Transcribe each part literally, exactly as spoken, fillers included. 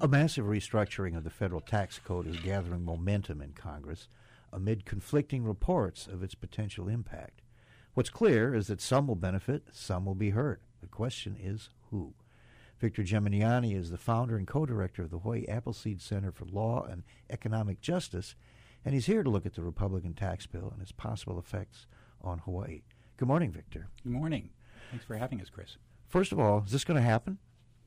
A massive restructuring of the federal tax code is gathering momentum in Congress amid conflicting reports of its potential impact. What's clear is that some will benefit, some will be hurt. The question is who? Victor Geminiani is the founder and co-director of the Hawaii Appleseed Center for Law and Economic Justice, and he's here to look at the Republican tax bill and its possible effects on Hawaii. Good morning, Victor. Good morning. Thanks for having us, Chris. First of all, is this going to happen?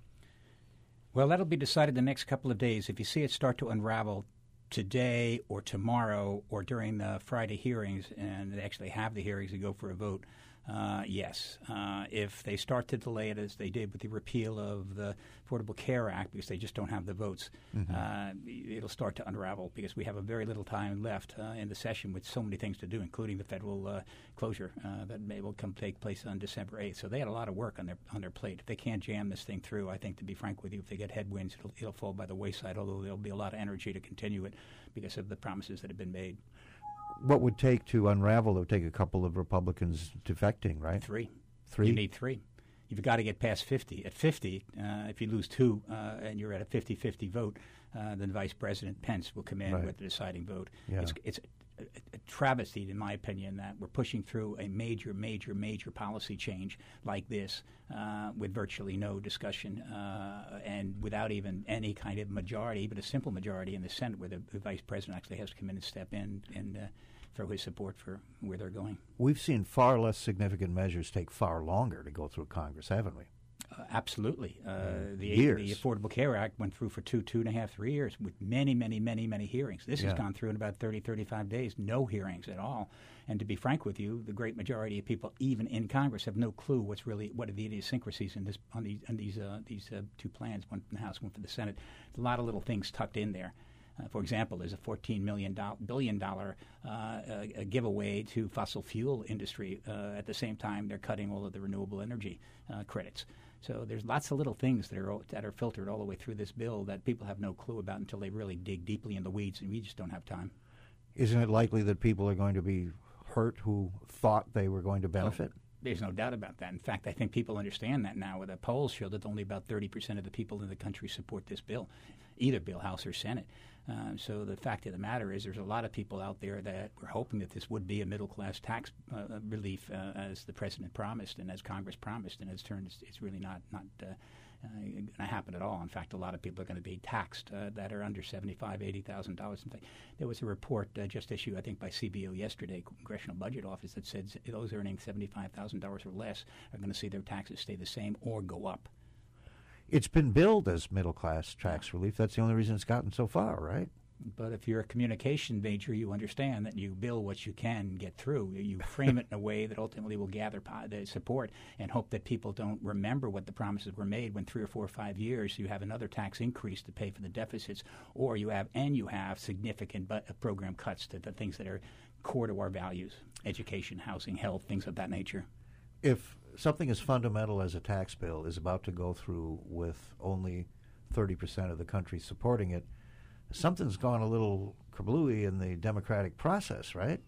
Well, that'll be decided the next couple of days. If you see it start to unravel today or tomorrow or during the Friday hearings, and they actually have the hearings and go for a vote, uh, yes. Uh, if they start to delay it as they did with the repeal of the Affordable Care Act because they just don't have the votes, mm-hmm. uh, it'll start to unravel because we have a very little time left uh, in the session with so many things to do, including the federal uh, closure uh, that may will come take place on December eighth. So they had a lot of work on their on their plate. If they can't jam this thing through, I think, to be frank with you, if they get headwinds, it'll, it'll fall by the wayside, although there'll be a lot of energy to continue it because of the promises that have been made. What would take to unravel? It would take a couple of Republicans defecting, right? Three. Three? You need three. You've got to get past fifty. At fifty, uh, if you lose two uh, and you're at a fifty-fifty vote, uh, then Vice President Pence will come in right. with the deciding vote. Yeah. It's, it's a, a travesty, in my opinion, that we're pushing through a major, major, major policy change like this uh, with virtually no discussion uh, and without even any kind of majority, even a simple majority in the Senate where the, the Vice President actually has to come in and step in and uh, throw his support for where they're going. We've seen far less significant measures take far longer to go through Congress, haven't we? Uh, absolutely. Uh, the, years. the Affordable Care Act went through for two, two and a half, three years with many, many, many, many hearings. This yeah. has gone through in about thirty, thirty-five days, no hearings at all. And to be frank with you, the great majority of people, even in Congress, have no clue what's really what are the idiosyncrasies in this on these on these uh, these uh, two plans, one from the House, one from the Senate. There's a lot of little things tucked in there. Uh, for example, there's a fourteen million billion dollars uh, uh, giveaway to fossil fuel industry. Uh, at the same time, they're cutting all of the renewable energy uh, credits. So there's lots of little things that are that are filtered all the way through this bill that people have no clue about until they really dig deeply in the weeds, and we just don't have time. Isn't it likely that people are going to be hurt who thought they were going to benefit? Oh, there's no doubt about that. In fact, I think people understand that now. The polls show that only about thirty percent of the people in the country support this bill, either bill, House or Senate. Um, so the fact of the matter is there's a lot of people out there that were hoping that this would be a middle-class tax uh, relief uh, as the President promised and as Congress promised, and as turned, it's, it's really not, not uh, uh, going to happen at all. In fact, a lot of people are going to be taxed uh, that are under seventy-five thousand dollars, eighty thousand dollars. In fact, there was a report uh, just issued, I think, by C B O yesterday, Congressional Budget Office, that said those earning seventy-five thousand dollars or less are going to see their taxes stay the same or go up. It's been billed as middle-class tax relief. That's the only reason it's gotten so far, right? But if you're a communication major, you understand that you bill what you can get through. You frame it in a way that ultimately will gather the support and hope that people don't remember what the promises were made when three or four or five years you have another tax increase to pay for the deficits, or you have and you have significant but, program cuts to the things that are core to our values, education, housing, health, things of that nature. If something as fundamental as a tax bill is about to go through with only thirty percent of the country supporting it, something's gone a little kablooey in the democratic process, right?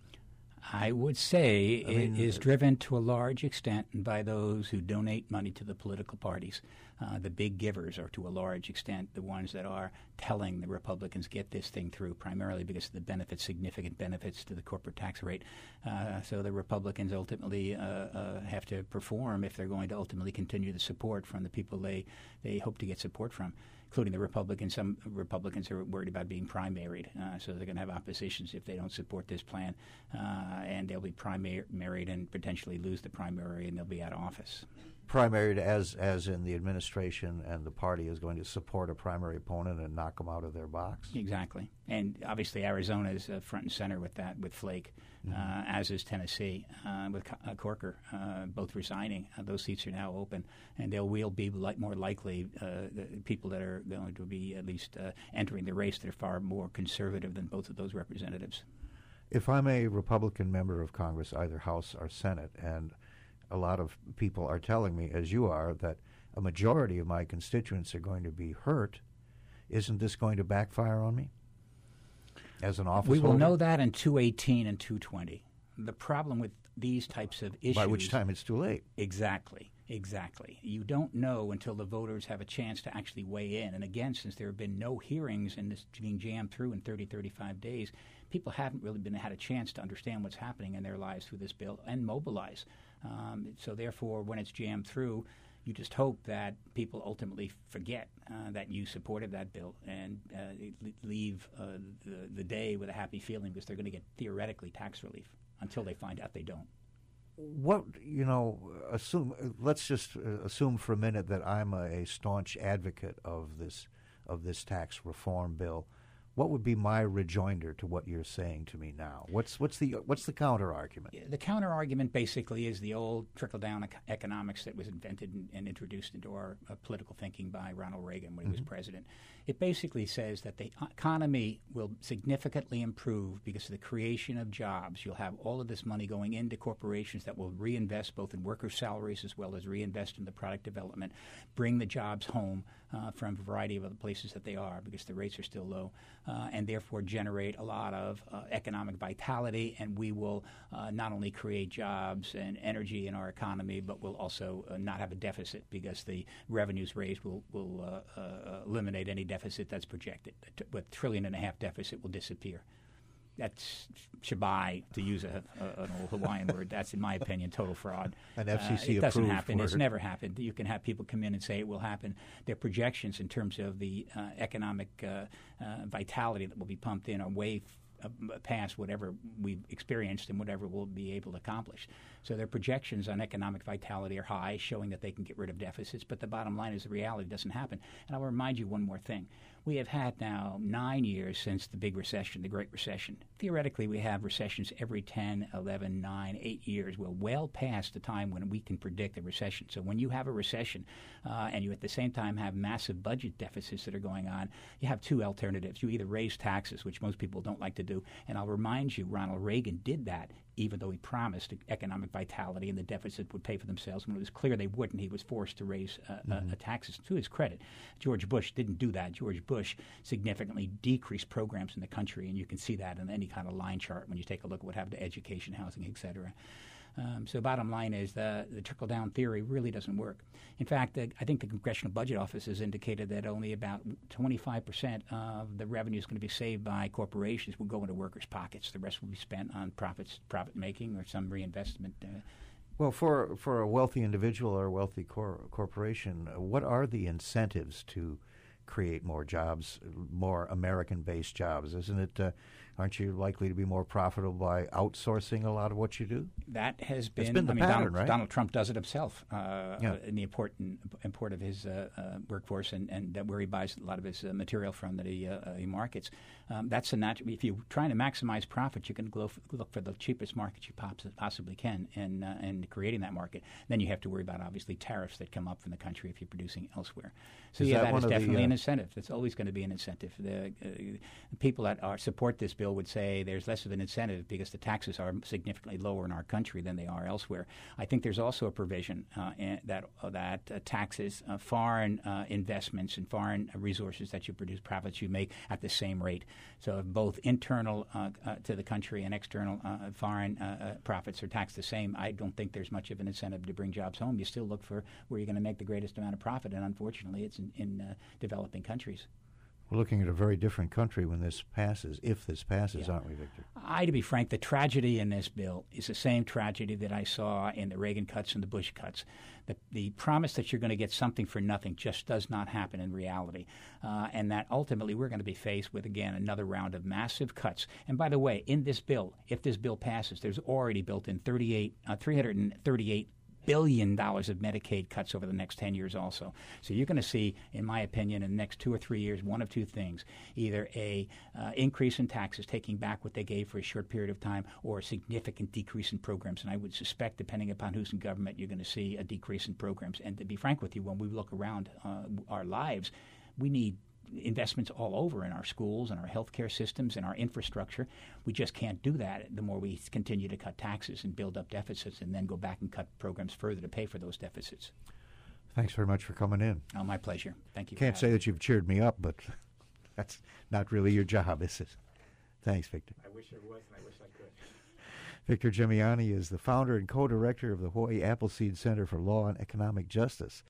I would say I it mean, is driven to a large extent by those who donate money to the political parties. Uh, the big givers are, to a large extent, the ones that are telling the Republicans get this thing through, primarily because of the benefits, significant benefits to the corporate tax rate. Uh, so the Republicans ultimately uh, uh, have to perform if they're going to ultimately continue the support from the people they, they hope to get support from, including the Republicans. Some Republicans are worried about being primaried, uh, so they're going to have oppositions if they don't support this plan, uh, and they'll be primaried and potentially lose the primary, and they'll be out of office. Primaried as as in the administration and the party is going to support a primary opponent and knock them out of their box? Exactly. And obviously Arizona is uh, front and center with that, with Flake, mm-hmm. uh, as is Tennessee, uh, with uh, Corker, uh, both resigning. Uh, those seats are now open, and there will be li- more likely uh, the people that are going to be at least uh, entering the race that are far more conservative than both of those representatives. If I'm a Republican member of Congress, either House or Senate, and a lot of people are telling me, as you are, that a majority of my constituents are going to be hurt, isn't this going to backfire on me as an office We will holder? know that in two eighteen and two twenty. The problem with these types of issues. By which time it's too late. Exactly. Exactly. You don't know until the voters have a chance to actually weigh in. And again, since there have been no hearings and this being jammed through in thirty, thirty-five days, people haven't really been had a chance to understand what's happening in their lives through this bill and mobilize. Um, so therefore, when it's jammed through, you just hope that people ultimately forget uh, that you supported that bill and uh, leave uh, the, the day with a happy feeling because they're going to get theoretically tax relief until they find out they don't. What, you know, assume, let's just uh, assume for a minute that I'm a, a staunch advocate of this of this tax reform bill. What would be my rejoinder to what you're saying to me now? What's what's the what's the counter argument? The counter argument basically is the old trickle down ec- economics that was invented and, and introduced into our uh, political thinking by Ronald Reagan when he mm-hmm. was president. It basically says that the economy will significantly improve because of the creation of jobs. You'll have all of this money going into corporations that will reinvest both in workers' salaries as well as reinvest in the product development, bring the jobs home uh, from a variety of other places that they are because the rates are still low, uh, and therefore generate a lot of uh, economic vitality, and we will uh, not only create jobs and energy in our economy, but we'll also uh, not have a deficit because the revenues raised will, will uh, uh, eliminate any deficit that's projected. A trillion and a half deficit will disappear. That's shabai, to use a, a, an old Hawaiian word. That's, in my opinion, total fraud. An F C C uh, it doesn't approved happen. word. It's never happened. You can have people come in and say it will happen. Their projections in terms of the uh, economic uh, uh, vitality that will be pumped in are way f- uh, past whatever we've experienced and whatever we'll be able to accomplish. So their projections on economic vitality are high, showing that they can get rid of deficits. But the bottom line is the reality doesn't happen. And I'll remind you one more thing. We have had now nine years since the big recession, the Great Recession. Theoretically, we have recessions every ten, eleven, nine, eight years. We're well past the time when we can predict a recession. So when you have a recession uh, and you at the same time have massive budget deficits that are going on, you have two alternatives. You either raise taxes, which most people don't like to do, and I'll remind you, Ronald Reagan did that, even though he promised economic vitality and the deficit would pay for themselves. When it was clear they wouldn't, he was forced to raise uh, mm-hmm. uh, taxes. To his credit, George Bush didn't do that. George Bush significantly decreased programs in the country, and you can see that in any kind of line chart when you take a look at what happened to education, housing, et cetera. Um, so bottom line is the, the trickle-down theory really doesn't work. In fact, the, I think the Congressional Budget Office has indicated that only about twenty-five percent of the revenue is going to be saved by corporations will go into workers' pockets. The rest will be spent on profits, profit-making or some reinvestment. Uh, well, for, for a wealthy individual or a wealthy cor- corporation, uh, what are the incentives to create more jobs, more American-based jobs? Isn't it? Uh, aren't you likely to be more profitable by outsourcing a lot of what you do? That has been. It's been the I mean, pattern, Donald, right? Donald Trump does it himself uh, yeah. uh, in the important import of his uh, uh, workforce and, and that where he buys a lot of his uh, material from that he, uh, he markets. Um, that's a natural. If you're trying to maximize profit, you can go f- look for the cheapest market you pops- possibly can, and uh, and creating that market. Then you have to worry about obviously tariffs that come up from the country if you're producing elsewhere. So is yeah, that, that is definitely the, uh, an incentive. That's always going to be an incentive. The uh, people that are support this bill would say there's less of an incentive because the taxes are significantly lower in our country than they are elsewhere. I think there's also a provision uh, in, that uh, that uh, taxes uh, foreign uh, investments and foreign resources that you produce, profits you make at the same rate. So if both internal uh, uh, to the country and external uh, foreign uh, uh, profits are taxed the same, I don't think there's much of an incentive to bring jobs home. You still look for where you're going to make the greatest amount of profit, and unfortunately it's in, in uh, developing countries. We're looking at a very different country when this passes, if this passes, yeah. aren't we, Victor? I, to be frank, the tragedy in this bill is the same tragedy that I saw in the Reagan cuts and the Bush cuts. The, the promise that you're going to get something for nothing just does not happen in reality, uh, and that ultimately we're going to be faced with, again, another round of massive cuts. And by the way, in this bill, if this bill passes, there's already built in thirty-eight, uh, three hundred thirty-eight billion dollars of Medicaid cuts over the next ten years also. So you're going to see, in my opinion, in the next two or three years, one of two things. Either a uh, increase in taxes, taking back what they gave for a short period of time, or a significant decrease in programs. And I would suspect, depending upon who's in government, you're going to see a decrease in programs. And to be frank with you, when we look around uh, our lives, we need investments all over in our schools and our healthcare systems and our infrastructure. We just can't do that the more we continue to cut taxes and build up deficits and then go back and cut programs further to pay for those deficits. Thanks very much for coming in. Oh, my pleasure. Thank you. Can't say that you've cheered me up, but that's not really your job, is it? Thanks, Victor. I wish there was, and I wish I could. Victor Gemiani is the founder and co-director of the Hawaii Appleseed Center for Law and Economic Justice.